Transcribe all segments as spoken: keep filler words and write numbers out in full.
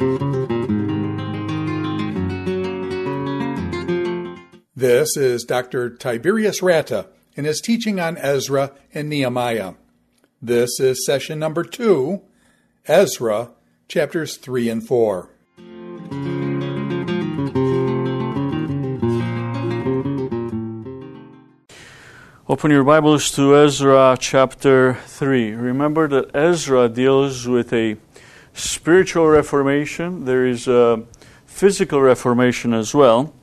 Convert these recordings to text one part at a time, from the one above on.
This is Doctor Tiberius Ratta in his teaching on Ezra and Nehemiah. This is session number two, Ezra, chapters three and four. Open your Bibles to Ezra chapter three. Remember that Ezra deals with a spiritual reformation. There is a physical reformation as well.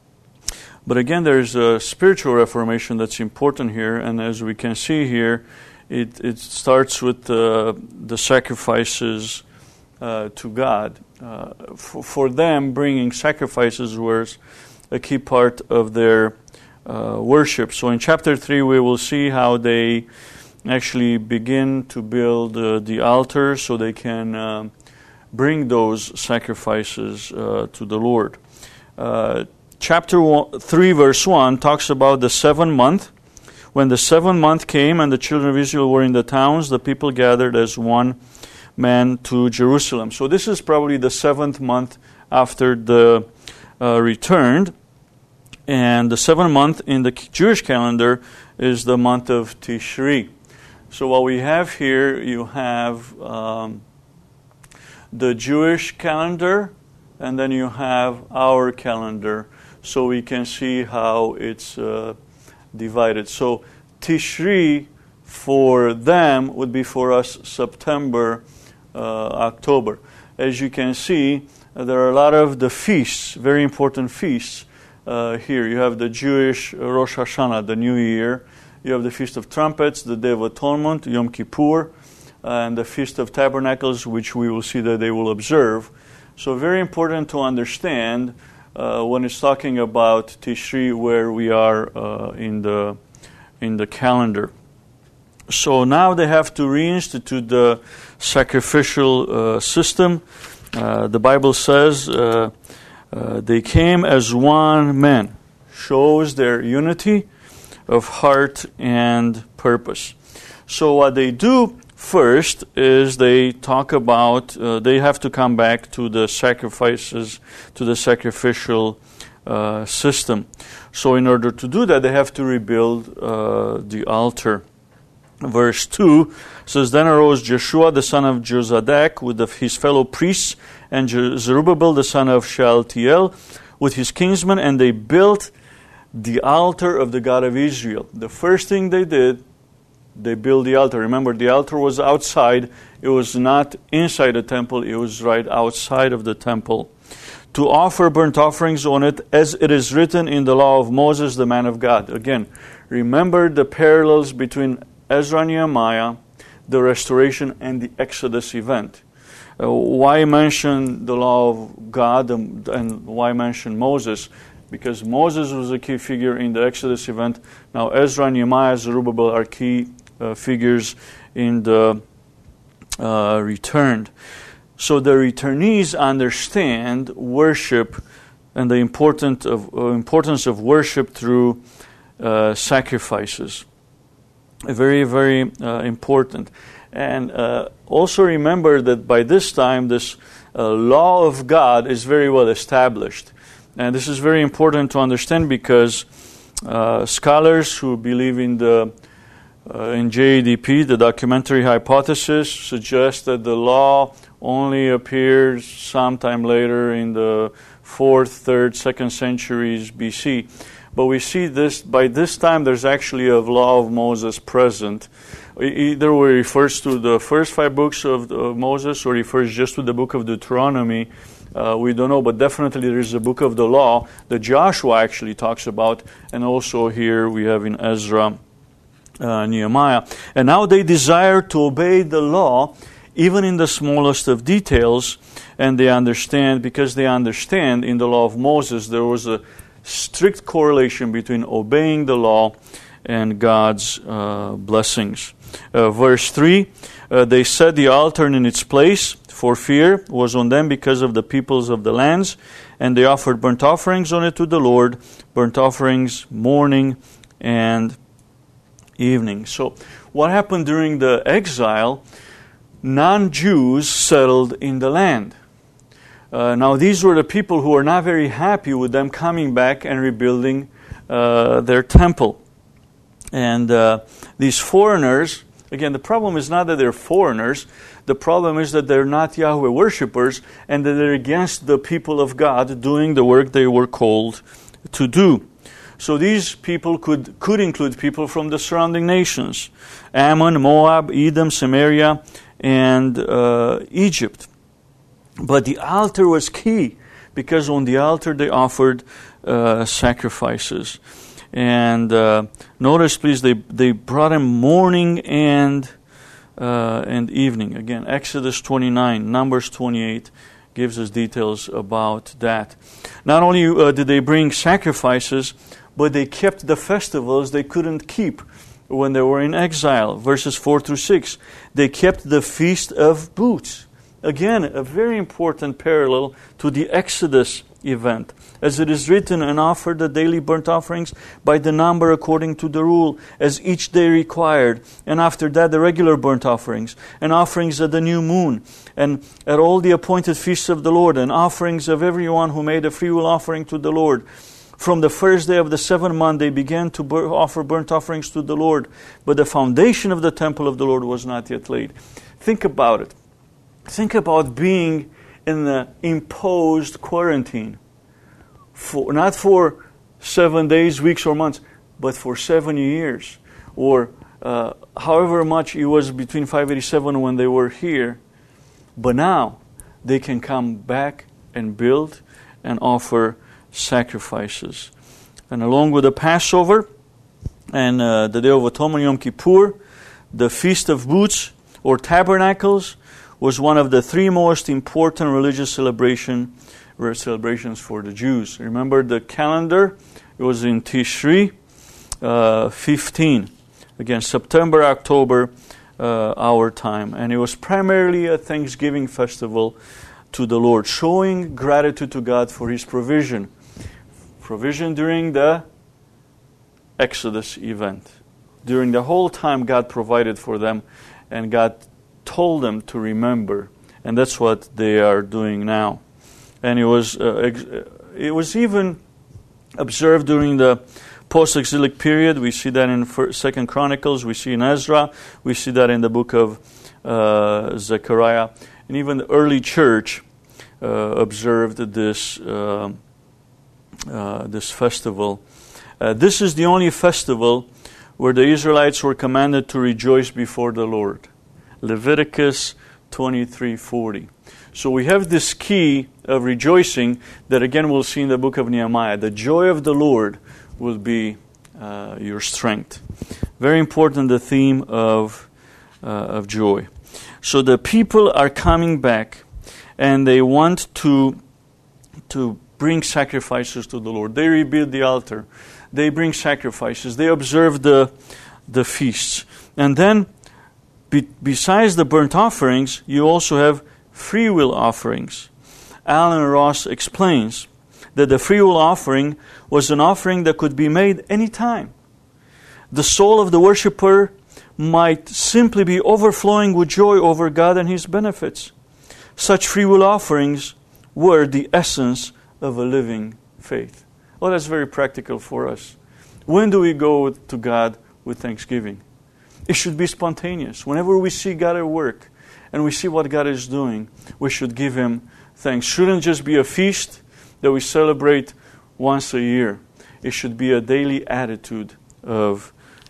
But again, there's a spiritual reformation that's important here, and as we can see here, it, it starts with uh, the sacrifices uh, to God. Uh, for, for them, bringing sacrifices was a key part of their uh, worship. So in chapter three, we will see how they actually begin to build uh, the altar so they can uh, bring those sacrifices uh, to the Lord. Uh, Chapter one, three, verse one, talks about the seventh month. When the seventh month came and the children of Israel were in the towns, the people gathered as one man to Jerusalem. So this is probably the seventh month after the uh, returned. And the seventh month in the Jewish calendar is the month of Tishri. So what we have here, you have um, the Jewish calendar, and then you have our calendar. So we can see how it's uh, divided. So Tishri for them would be for us September, uh, October. As you can see, uh, there are a lot of the feasts, very important feasts uh, here. You have the Jewish Rosh Hashanah, the New Year. You have the Feast of Trumpets, the Day of Atonement, Yom Kippur, and the Feast of Tabernacles, which we will see that they will observe. So very important to understand Uh, when it's talking about Tishri, where we are uh, in the in the calendar. So now they have to reinstitute the sacrificial uh, system. Uh, the Bible says uh, uh, they came as one man, shows their unity of heart and purpose. So what they do first is they talk about, uh, they have to come back to the sacrifices, to the sacrificial uh, system. So in order to do that, they have to rebuild uh, the altar. Verse two says, Then arose Joshua the son of Jozadak with the, his fellow priests, and Zerubbabel the son of Shealtiel with his kinsmen, and they built the altar of the God of Israel. The first thing they did, they built the altar. Remember, the altar was outside. It was not inside the temple. It was right outside of the temple. To offer burnt offerings on it, as it is written in the law of Moses, the man of God. Again, remember the parallels between Ezra and Nehemiah, the restoration, and the Exodus event. Uh, why mention the law of God and, and why mention Moses? Because Moses was a key figure in the Exodus event. Now Ezra, Nehemiah, Zerubbabel are key Uh, figures in the uh, returned. So the returnees understand worship and the important of, uh, importance of worship through uh, sacrifices. Very, very uh, important. And uh, also remember that by this time, this uh, law of God is very well established. And this is very important to understand because uh, scholars who believe in the Uh, in J A D P, the documentary hypothesis suggests that the law only appears sometime later in the fourth, third, second centuries B C. But we see this, by this time there's actually a law of Moses present. Either it refers to the first five books of, of Moses or refers just to the book of Deuteronomy. Uh, we don't know, but definitely there is a book of the law that Joshua actually talks about, and also here we have in Ezra, Uh, Nehemiah. And now they desire to obey the law even in the smallest of details, and they understand, because they understand in the law of Moses there was a strict correlation between obeying the law and God's uh, blessings. Uh, verse three, uh, they set the altar in its place, for fear was on them because of the peoples of the lands, and they offered burnt offerings on it to the Lord, burnt offerings morning and evening. So what happened during the exile? Non-Jews settled in the land. Uh, now, these were the people who were not very happy with them coming back and rebuilding uh, their temple. And uh, these foreigners, again, the problem is not that they're foreigners. The problem is that they're not Yahweh worshippers and that they're against the people of God doing the work they were called to do. So these people could, could include people from the surrounding nations: Ammon, Moab, Edom, Samaria, and uh, Egypt. But the altar was key, because on the altar they offered uh, sacrifices. And uh, notice, please, they, they brought him morning and uh, and evening. Again, Exodus twenty-nine, Numbers twenty-eight gives us details about that. Not only uh, did they bring sacrifices, but they kept the festivals they couldn't keep when they were in exile. Verses four through six. They kept the Feast of Booths. Again, a very important parallel to the Exodus event. As it is written, and offer the daily burnt offerings by the number according to the rule, as each day required. And after that, the regular burnt offerings, and offerings at the new moon, and at all the appointed feasts of the Lord, and offerings of everyone who made a freewill offering to the Lord. From the first day of the seventh month, they began to bur- offer burnt offerings to the Lord. But the foundation of the temple of the Lord was not yet laid. Think about it. Think about being in the imposed quarantine. For, not for seven days, weeks, or months, but for seven years. Or uh, however much it was between five eighty-seven when they were here. But now they can come back and build and offer sacrifices. And along with the Passover and uh, the Day of Atonement, Yom Kippur, the Feast of Booths or Tabernacles was one of the three most important religious celebration, celebrations for the Jews. Remember the calendar? It was in Tishri uh, fifteen. Again, September, October, uh, our time. And it was primarily a Thanksgiving festival to the Lord, showing gratitude to God for His provision. Provision during the Exodus event. During the whole time, God provided for them, and God told them to remember, and that's what they are doing now. And it was uh, ex- it was even observed during the post-exilic period. We see that in First, Second Chronicles. We see in Ezra. We see that in the book of uh, Zechariah. And even the early church uh, observed this uh, uh, this festival. Uh, this is the only festival where the Israelites were commanded to rejoice before the Lord. Leviticus twenty-three forty. So we have this key of rejoicing that again we'll see in the book of Nehemiah. The joy of the Lord will be uh, your strength. Very important, the theme of uh, of joy. So the people are coming back, and they want to to bring sacrifices to the Lord. They rebuild the altar. They bring sacrifices. They observe the the feasts, and then. Be- besides the burnt offerings, you also have free will offerings. Alan Ross explains that the free will offering was an offering that could be made any time. The soul of the worshiper might simply be overflowing with joy over God and His benefits. Such free will offerings were the essence of a living faith. Oh, that's very practical for us. When do we go to God with thanksgiving? It should be spontaneous. Whenever we see God at work and we see what God is doing, we should give Him thanks. Shouldn't just be a feast that we celebrate once a year. It should be a daily attitude of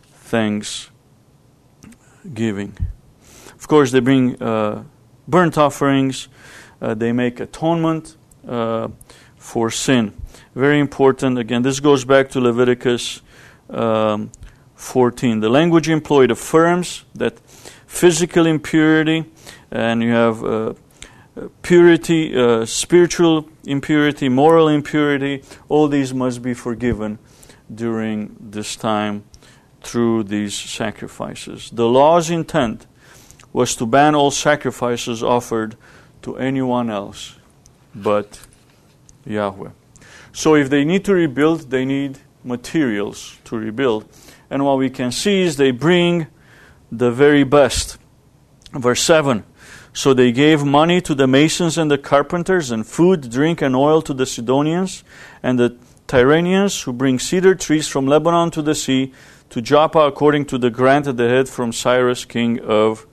thanksgiving. Of course, they bring uh, burnt offerings. Uh, they make atonement uh, for sin. Very important. Again, this goes back to Leviticus um, fourteen. The language employed affirms that physical impurity, and you have uh, purity, uh, spiritual impurity, moral impurity, all these must be forgiven during this time through these sacrifices. The law's intent was to ban all sacrifices offered to anyone else but Yahweh. So if they need to rebuild, they need materials to rebuild. And what we can see is they bring the very best. Verse seven. So they gave money to the masons and the carpenters, and food, drink, and oil to the Sidonians and the Tyranians, who bring cedar trees from Lebanon to the sea, to Joppa, according to the grant that they had from Cyrus, king of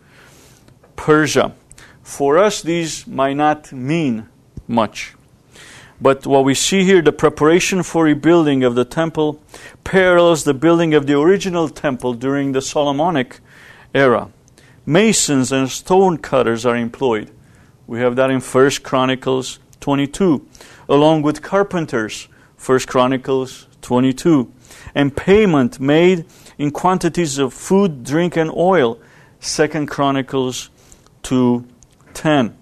Persia. For us, these might not mean much. But what we see here, the preparation for rebuilding of the temple parallels the building of the original temple during the Solomonic era. Masons and stone cutters are employed. We have that in First Chronicles twenty-two, along with carpenters, First Chronicles twenty-two, and payment made in quantities of food, drink, and oil, Second Chronicles two ten.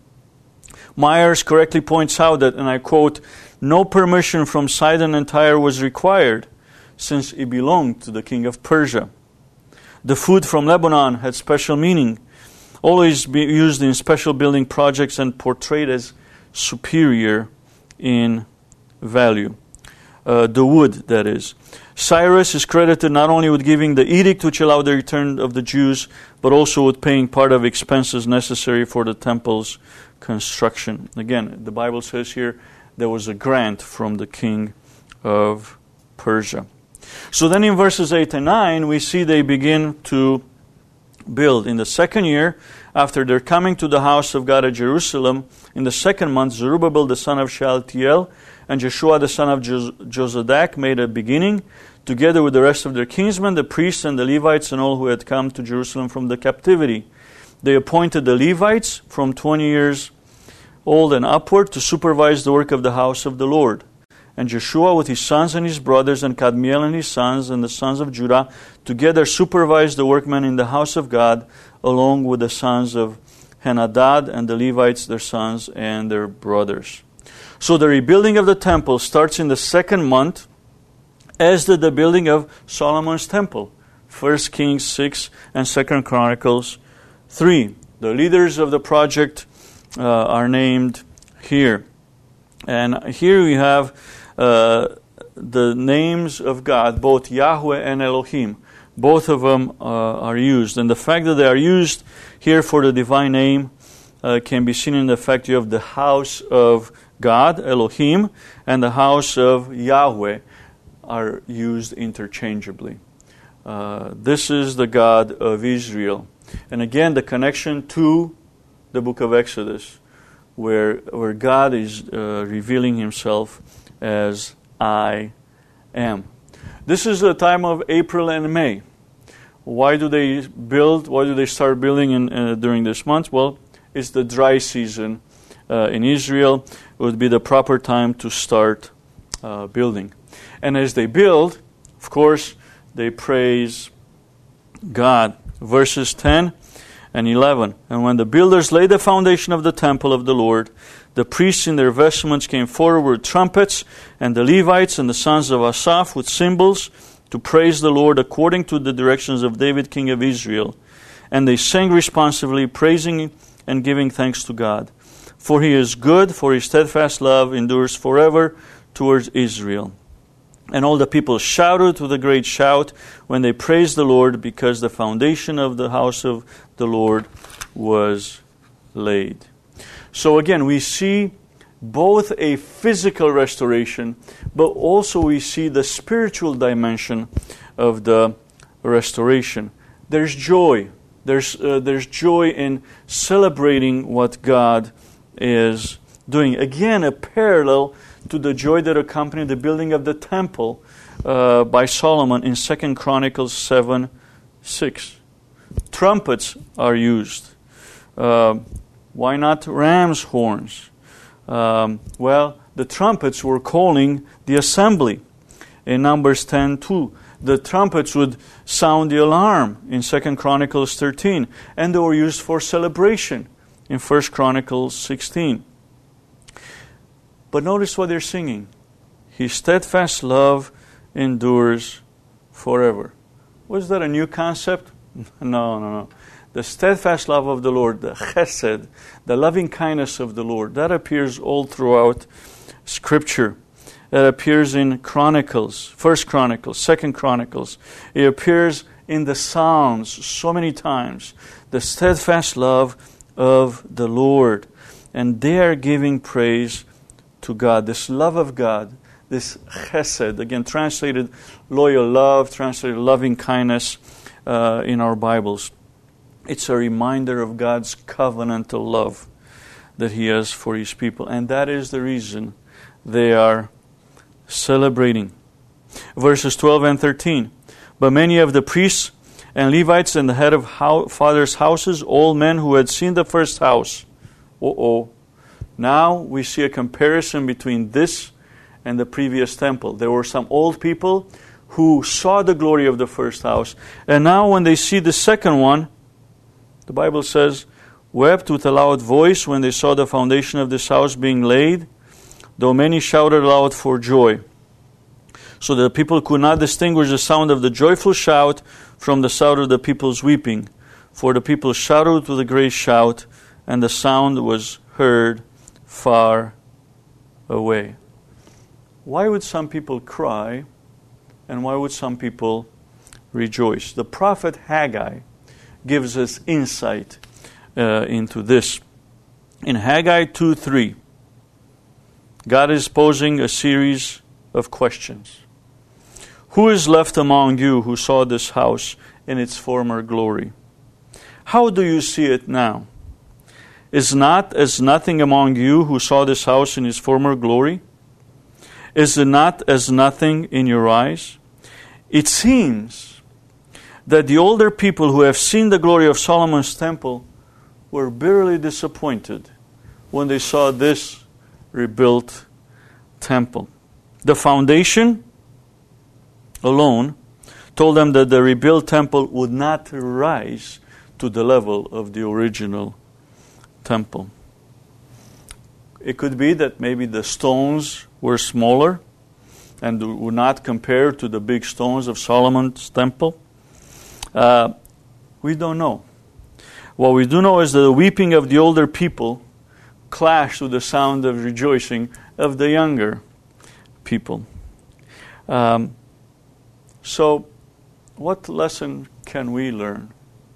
Myers correctly points out that, and I quote, no permission from Sidon and Tyre was required, since it belonged to the king of Persia. The food from Lebanon had special meaning, always be used in special building projects and portrayed as superior in value. Uh, the wood, that is. Cyrus is credited not only with giving the edict which allowed the return of the Jews, but also with paying part of expenses necessary for the temple's construction. Again, the Bible says here there was a grant from the king of Persia. So then in verses eight and nine, we see they begin to build. In the second year, after their coming to the house of God at Jerusalem, in the second month, Zerubbabel the son of Shealtiel and Joshua the son of Jos- Jozadak made a beginning, together with the rest of their kinsmen, the priests and the Levites and all who had come to Jerusalem from the captivity. They appointed the Levites from twenty years old and upward to supervise the work of the house of the Lord. And Joshua with his sons and his brothers, and Kadmiel and his sons, and the sons of Judah, together supervised the workmen in the house of God, along with the sons of Henadad and the Levites, their sons and their brothers. So the rebuilding of the temple starts in the second month, as did the building of Solomon's temple. First Kings six and Second Chronicles three. The leaders of the project uh, are named here. And here we have uh, the names of God, both Yahweh and Elohim. Both of them uh, are used. And the fact that they are used here for the divine name uh, can be seen in the fact you have the house of God, Elohim, and the house of Yahweh are used interchangeably. Uh, this is the God of Israel. And again, the connection to the book of Exodus, where where God is uh, revealing himself as I am. This is the time of April and May. Why do they build? Why do they start building in, uh, during this month? Well, it's the dry season uh, in Israel. It would be the proper time to start uh, building. And as they build, of course, they praise God. Verses ten and eleven. And when the builders laid the foundation of the temple of the Lord, the priests in their vestments came forward with trumpets, and the Levites and the sons of Asaph with cymbals, to praise the Lord according to the directions of David, king of Israel. And they sang responsively, praising and giving thanks to God. For he is good, for his steadfast love endures forever towards Israel. And all the people shouted with a great shout when they praised the Lord, because the foundation of the house of the Lord was laid. So again, we see both a physical restoration, but also we see the spiritual dimension of the restoration. There's joy. There's uh, there's joy in celebrating what God is doing. Again, a parallel to the joy that accompanied the building of the temple uh, by Solomon in Second Chronicles seven six. Trumpets are used. Uh, why not ram's horns? Um, well, the trumpets were calling the assembly in Numbers ten two. The trumpets would sound the alarm in Second Chronicles thirteen, and they were used for celebration in First Chronicles sixteen. But notice what they're singing. His steadfast love endures forever. Was that a new concept? No, no, no. The steadfast love of the Lord, the chesed, the loving kindness of the Lord, that appears all throughout Scripture. That appears in Chronicles, First Chronicles, Second Chronicles. It appears in the Psalms so many times. The steadfast love of the Lord. And they are giving praise to God. This love of God, this chesed, again translated loyal love, translated loving kindness uh, in our Bibles. It's a reminder of God's covenantal love that He has for His people. And that is the reason they are celebrating. Verses twelve and thirteen. But many of the priests and Levites and the head of ho- fathers' houses, all men who had seen the first house. Uh-oh. Now we see a comparison between this and the previous temple. There were some old people who saw the glory of the first house. And now when they see the second one, the Bible says, wept with a loud voice when they saw the foundation of this house being laid, though many shouted aloud for joy. So that the people could not distinguish the sound of the joyful shout from the sound of the people's weeping. For the people shouted with a great shout, and the sound was heard far away. Why would some people cry, and why would some people rejoice? The prophet Haggai gives us insight uh, into this. In Haggai two three, God is posing a series of questions. Who is left among you who saw this house in its former glory? How do you see it now? Is not as nothing among you who saw this house in its former glory? Is it not as nothing in your eyes? It seems that the older people who have seen the glory of Solomon's temple were bitterly disappointed when they saw this rebuilt temple. The foundation alone told them that the rebuilt temple would not rise to the level of the original temple. It could be that maybe the stones were smaller and would not compare to the big stones of Solomon's temple. Uh, we don't know. What we do know is that the weeping of the older people clashed with the sound of rejoicing of the younger people. Um, so, what lesson can we learn?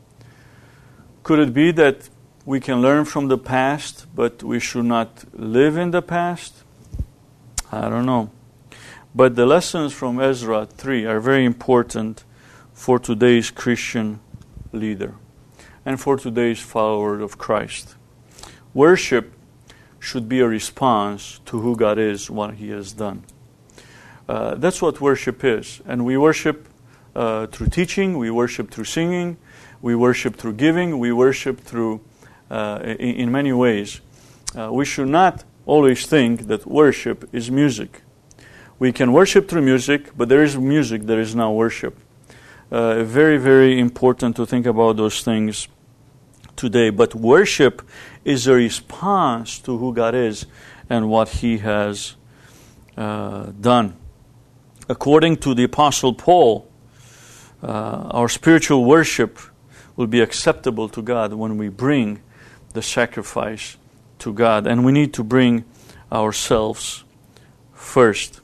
Could it be that we can learn from the past, but we should not live in the past? I don't know. But the lessons from Ezra three are very important for today's Christian leader and for today's follower of Christ. Worship should be a response to who God is, what He has done. Uh, that's what worship is. And we worship uh, through teaching, we worship through singing, we worship through giving, we worship through, uh, in, in many ways. Uh, we should not always think that worship is music. We can worship through music, but there is music, there is not worship. Uh, very, very important to think about those things today. But worship is a response to who God is and what He has uh, done. According to the Apostle Paul, uh, our spiritual worship will be acceptable to God when we bring the sacrifice to God. And we need to bring ourselves first.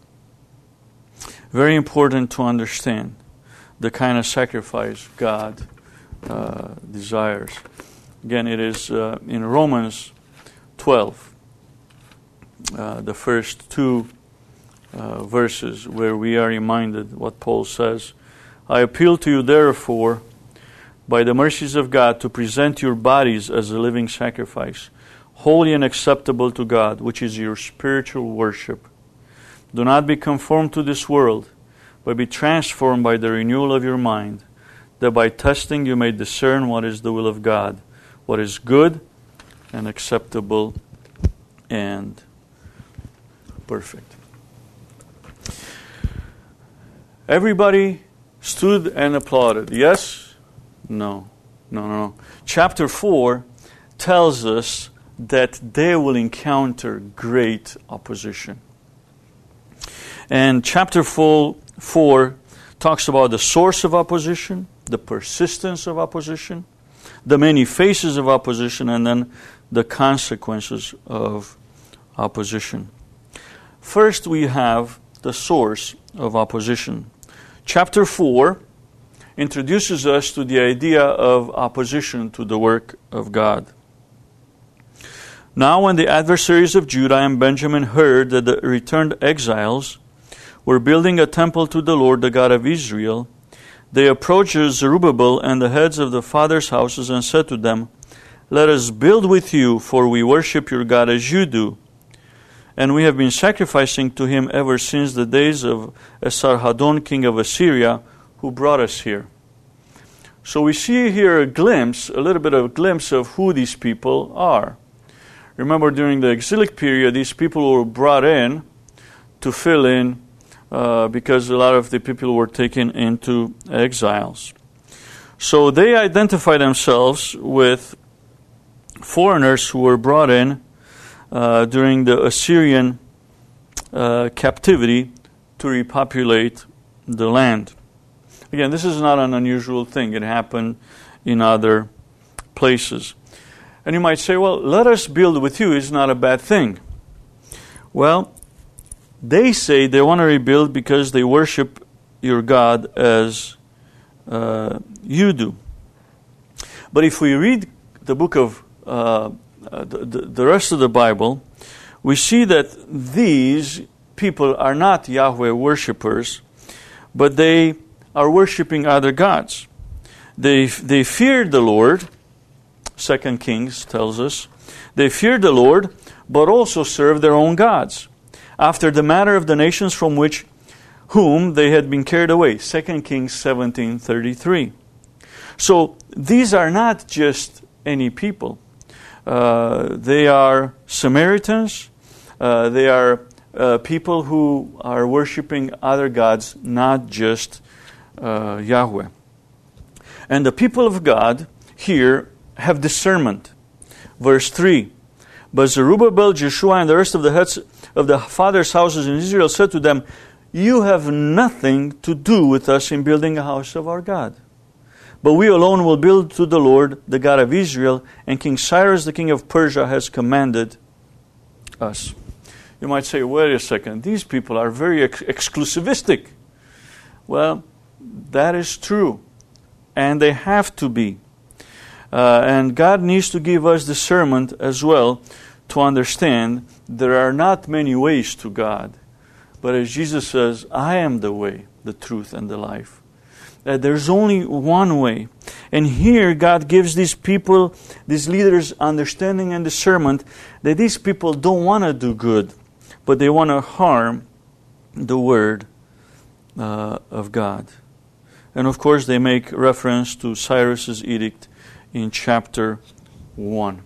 Very important to understand the kind of sacrifice God uh, desires. Again, it is uh, in Romans twelve, uh, the first two uh, verses where we are reminded what Paul says. I appeal to you, therefore, by the mercies of God, to present your bodies as a living sacrifice, holy and acceptable to God, which is your spiritual worship. Do not be conformed to this world, but be transformed by the renewal of your mind, that by testing you may discern what is the will of God, what is good and acceptable and perfect. Everybody stood and applauded. Yes? No. No, no, no. Chapter four tells us that they will encounter great opposition. And chapter four, four talks about the source of opposition, the persistence of opposition, the many faces of opposition, and then the consequences of opposition. First, we have the source of opposition. Chapter four introduces us to the idea of opposition to the work of God. Now when the adversaries of Judah and Benjamin heard that the returned exiles were building a temple to the Lord, the God of Israel, they approached Zerubbabel and the heads of the fathers' houses and said to them, Let us build with you, for we worship your God as you do. And we have been sacrificing to him ever since the days of Esarhaddon, king of Assyria, who brought us here. So we see here a glimpse, a little bit of a glimpse of who these people are. Remember, during the exilic period, these people were brought in to fill in uh, because a lot of the people were taken into exiles. So they identify themselves with foreigners who were brought in uh, during the Assyrian uh, captivity to repopulate the land. Again, this is not an unusual thing. It happened in other places. And you might say, well, let us build with you is not a bad thing. Well, they say they want to rebuild because they worship your God as uh, you do. But if we read the book of, uh, the, the rest of the Bible, we see that these people are not Yahweh worshippers, but they are worshiping other gods. They they feared the Lord. Second Kings tells us they feared the Lord, but also served their own gods, after the manner of the nations from which whom they had been carried away. Second Kings seventeen thirty-three. So these are not just any people. Uh, they are Samaritans. Uh, they are uh, people who are worshiping other gods, not just Uh, Yahweh. And the people of God here have discernment. Verse three, But Zerubbabel, Jeshua, and the rest of the heads of the fathers' houses in Israel said to them, You have nothing to do with us in building a house of our God. But we alone will build to the Lord, the God of Israel, and King Cyrus, the king of Persia, has commanded us. You might say, wait a second, these people are very ex- exclusivistic. Well, that is true, and they have to be. Uh, and God needs to give us discernment as well to understand there are not many ways to God. But as Jesus says, I am the way, the truth, and the life. Uh, there's only one way. And here God gives these people, these leaders, understanding and discernment that these people don't want to do good, but they want to harm the word uh, of God. And of course they make reference to Cyrus's edict in chapter one.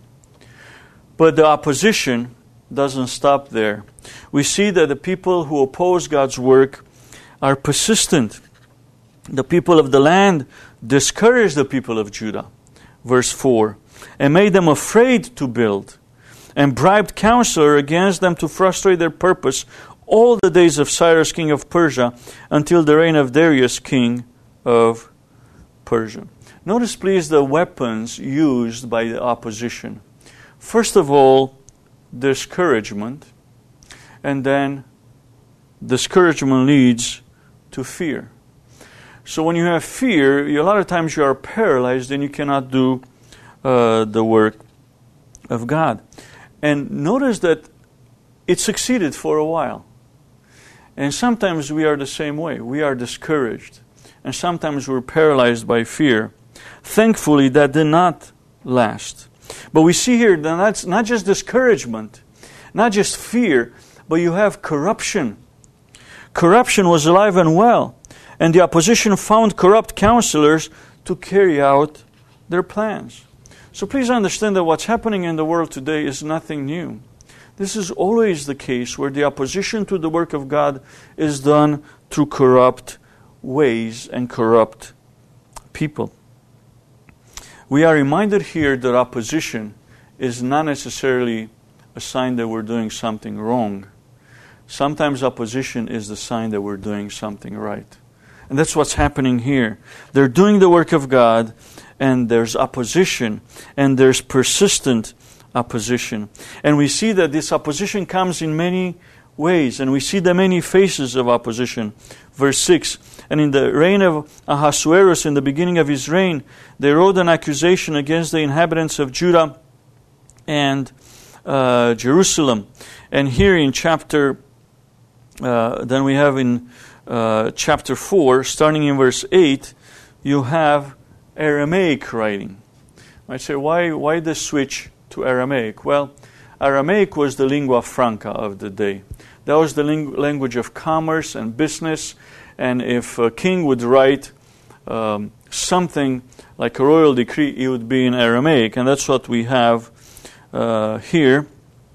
But the opposition doesn't stop there. We see that the people who oppose God's work are persistent. The people of the land discouraged the people of Judah, verse four, and made them afraid to build, and bribed counselors against them to frustrate their purpose all the days of Cyrus, king of Persia, until the reign of Darius, king of Persia. Notice, please, the weapons used by the opposition. First of all, discouragement, and then discouragement leads to fear. So when you have fear, you, a lot of times you are paralyzed and you cannot do uh, the work of God. And notice that it succeeded for a while. And sometimes we are the same way. We are discouraged. And sometimes we're paralyzed by fear. Thankfully, that did not last. But we see here that that's not just discouragement, not just fear, but you have corruption. Corruption was alive and well. And the opposition found corrupt counselors to carry out their plans. So please understand that what's happening in the world today is nothing new. This is always the case where the opposition to the work of God is done through corrupt ways and corrupt people. We are reminded here that opposition is not necessarily a sign that we're doing something wrong. Sometimes opposition is the sign that we're doing something right. And that's what's happening here. They're doing the work of God, and there's opposition, and there's persistent opposition. And we see that this opposition comes in many ways, and we see the many faces of opposition. Verse six, and in the reign of Ahasuerus, in the beginning of his reign, they wrote an accusation against the inhabitants of Judah and uh, Jerusalem. And here in chapter, uh, then we have in uh, chapter four, starting in verse eight, you have Aramaic writing. You might say, why, why the switch to Aramaic? Well, Aramaic was the lingua franca of the day. That was the ling- language of commerce and business. And if a king would write um, something like a royal decree, it would be in Aramaic. And that's what we have uh, here.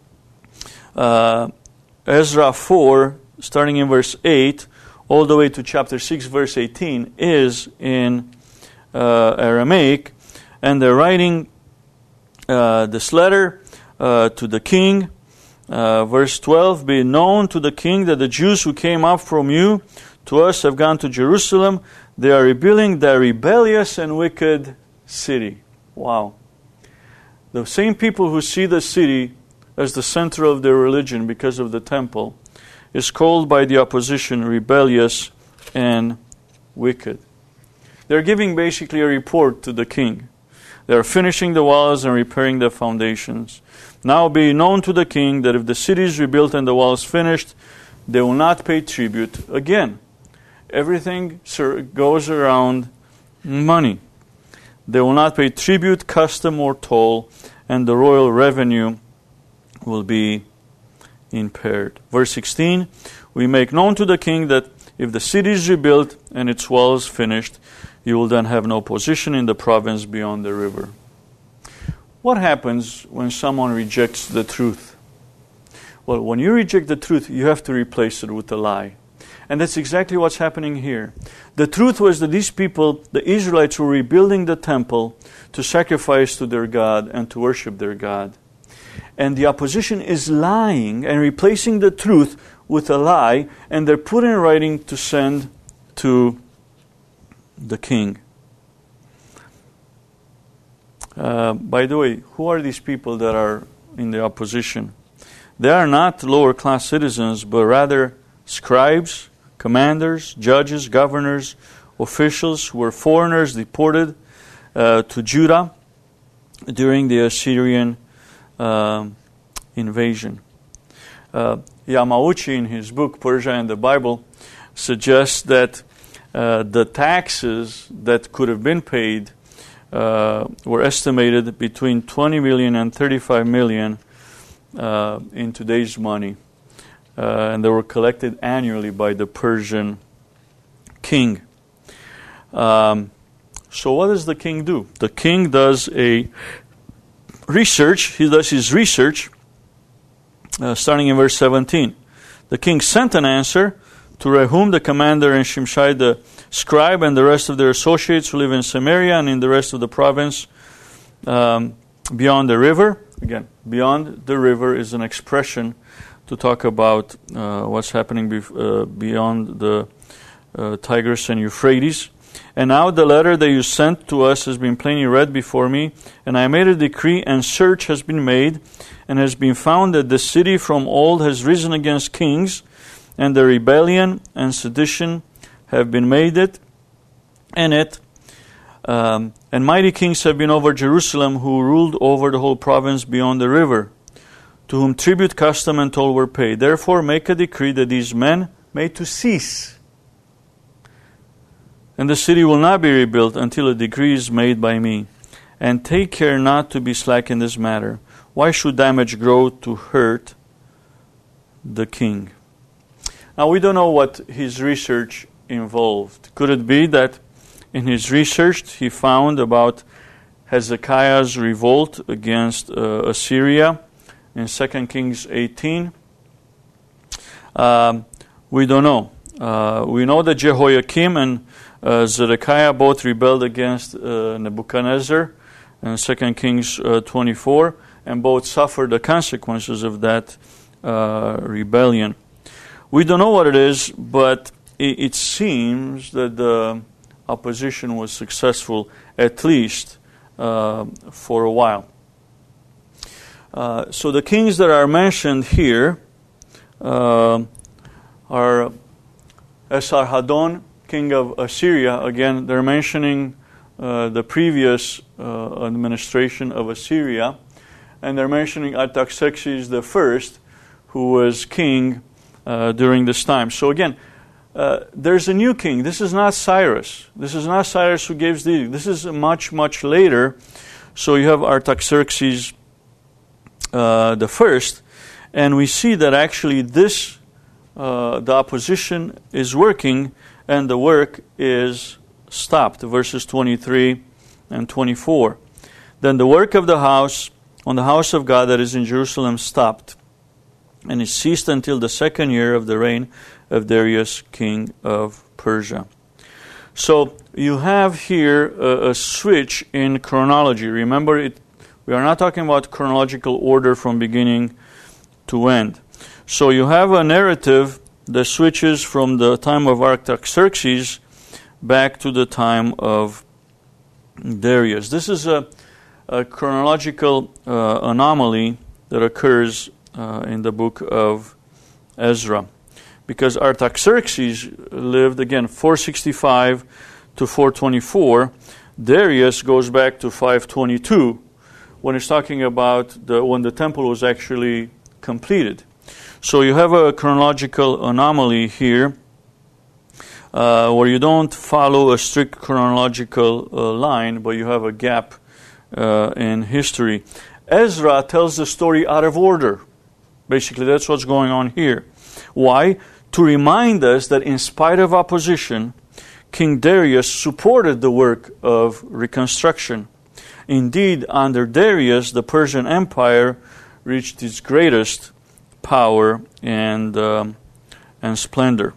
Uh, Ezra four, starting in verse eight, all the way to chapter six, verse eighteen, is in uh, Aramaic. And they're writing uh, this letter uh, to the king. Uh, verse twelve, be known to the king that the Jews who came up from you to us have gone to Jerusalem. They are rebuilding their rebellious and wicked city. Wow. The same people who see the city as the center of their religion because of the temple is called by the opposition rebellious and wicked. They're giving basically a report to the king. They are finishing the walls and repairing the foundations. Now be known to the king that if the city is rebuilt and the walls finished, they will not pay tribute again. Everything goes around money. They will not pay tribute, custom, or toll, and the royal revenue will be impaired. Verse sixteen, we make known to the king that if the city is rebuilt and its walls finished, you will then have no position in the province beyond the river. What happens when someone rejects the truth? Well, when you reject the truth, you have to replace it with a lie. And that's exactly what's happening here. The truth was that these people, the Israelites, were rebuilding the temple to sacrifice to their God and to worship their God. And the opposition is lying and replacing the truth with a lie, and they're put in writing to send to the king. Uh, by the way, who are these people that are in the opposition? They are not lower class citizens, but rather scribes, commanders, judges, governors, officials who were foreigners deported uh, to Judah during the Assyrian uh, invasion. Uh, Yamauchi, in his book Persia and the Bible, suggests that uh, the taxes that could have been paid uh, were estimated between twenty million and thirty-five million uh, in today's money. Uh, and they were collected annually by the Persian king. Um, so what does the king do? The king does a research. He does his research, uh, starting in verse seventeen. The king sent an answer to Rehum the commander and Shimshai the scribe and the rest of their associates who live in Samaria and in the rest of the province um, beyond the river. Again, beyond the river is an expression to talk about uh, what's happening bef- uh, beyond the uh, Tigris and Euphrates. And now the letter that you sent to us has been plainly read before me, and I made a decree, and search has been made, and has been found that the city from old has risen against kings, and the rebellion and sedition have been made it, and it, um, and mighty kings have been over Jerusalem, who ruled over the whole province beyond the river, to whom tribute, custom, and toll were paid. Therefore make a decree that these men may to cease. And the city will not be rebuilt until a decree is made by me. And take care not to be slack in this matter. Why should damage grow to hurt the king? Now we don't know what his research involved. Could it be that in his research he found about Hezekiah's revolt against uh, Assyria in Second Kings eighteen? Um, we don't know. Uh, we know that Jehoiakim and uh, Zedekiah both rebelled against uh, Nebuchadnezzar in Second Kings uh, twenty-four, and both suffered the consequences of that uh, rebellion. We don't know what it is, but it, it seems that the opposition was successful, at least uh, for a while. Uh, so the kings that are mentioned here uh, are Esarhaddon, king of Assyria. Again, they're mentioning uh, the previous uh, administration of Assyria. and they're mentioning Artaxerxes the First, who was king uh, during this time. So again, uh, there's a new king. This is not Cyrus. This is not Cyrus who gives the edict. This is much, much later. So you have Artaxerxes uh, the First, and we see that actually this, uh, the opposition is working, and the work is stopped. Verses twenty-three and twenty-four. Then the work of the house, on the house of God that is in Jerusalem, stopped, and it ceased until the second year of the reign of Darius, king of Persia. So you have here a, a switch in chronology. Remember, it, we are not talking about chronological order from beginning to end. So you have a narrative that switches from the time of Artaxerxes back to the time of Darius. This is a, a chronological uh, anomaly that occurs uh, in the book of Ezra, because Artaxerxes lived, again, four sixty-five to four twenty-four. Darius goes back to five twenty-two, when it's talking about the, when the temple was actually completed. So you have a chronological anomaly here, uh, where you don't follow a strict chronological uh, line, but you have a gap uh, in history. Ezra tells the story out of order. Basically, that's what's going on here. Why? To remind us that in spite of opposition, King Darius supported the work of reconstruction. Indeed, under Darius, the Persian Empire reached its greatest power and um, and splendor.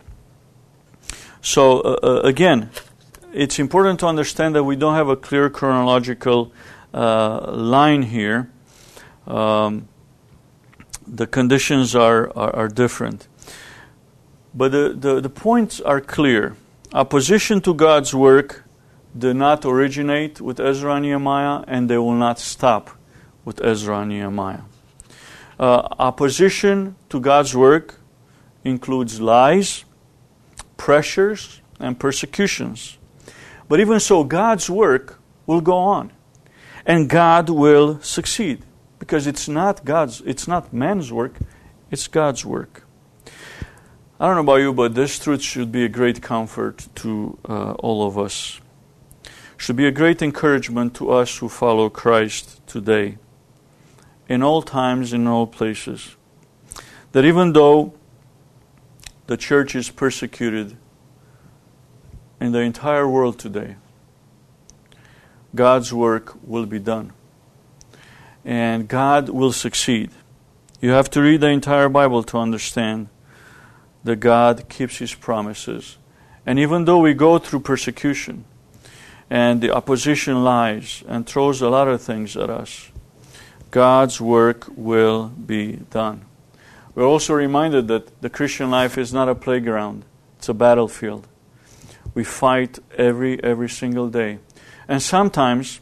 So uh, again, it's important to understand that we don't have a clear chronological uh, line here. Um, the conditions are, are, are different. But the, the, the points are clear. Opposition to God's work did not originate with Ezra and Nehemiah, and they will not stop with Ezra and Nehemiah. Uh, opposition to God's work includes lies, pressures, and persecutions. But even so, God's work will go on, and God will succeed, because it's not God's, it's not man's work, it's God's work. I don't know about you, but this truth should be a great comfort to uh, all of us. Should be a great encouragement to us who follow Christ today, in all times, in all places. That even though the church is persecuted in the entire world today, God's work will be done. And God will succeed. You have to read the entire Bible to understand that God keeps His promises. And even though we go through persecution, and the opposition lies and throws a lot of things at us, God's work will be done. We're also reminded that the Christian life is not a playground. It's a battlefield. We fight every every single day. And sometimes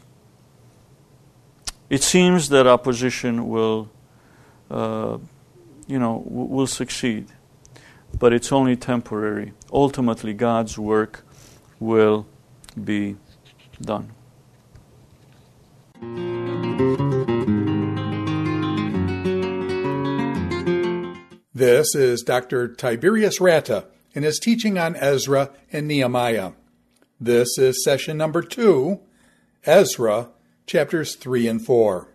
it seems that opposition will, uh, you know, will succeed. But it's only temporary. Ultimately, God's work will be done. This is Doctor Tiberius Ratta in his teaching on Ezra and Nehemiah. This is session number two, Ezra, chapters three and four.